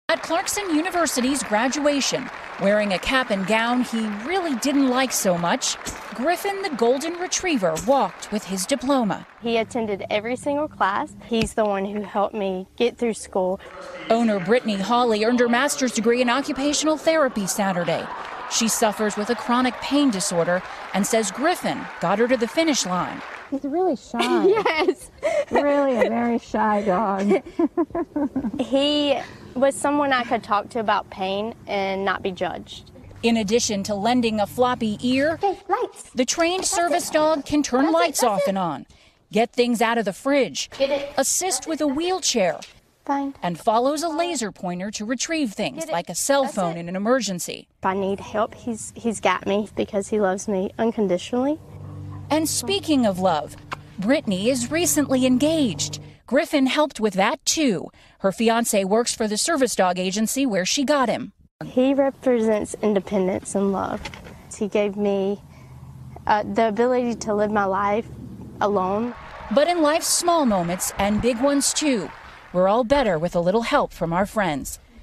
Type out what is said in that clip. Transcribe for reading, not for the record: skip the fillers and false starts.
At Clarkson University's graduation, wearing a cap and gown he really didn't like so much, Griffin the Golden Retriever walked with his diploma. He attended every single class. He's the one who helped me get through school. Owner Brittany Hawley earned her master's degree in occupational therapy Saturday. She suffers with a chronic pain disorder and says Griffin got her to the finish line. He's really shy. Yes. Really a very shy dog. He was someone I could talk to about pain and not be judged. In addition to lending a floppy ear, Lights. the trained service dog can turn lights off and on, get things out of the fridge, assist with a wheelchair, Fine. and follows a laser pointer to retrieve things like a cell phone in an emergency. If I need help, he's got me because he loves me unconditionally. And speaking of love, Brittany is recently engaged. Griffin helped with that too. Her fiancé works for the service dog agency where she got him. He represents independence and love. He gave me the ability to live my life alone. But in life's small moments and big ones too, we're all better with a little help from our friends.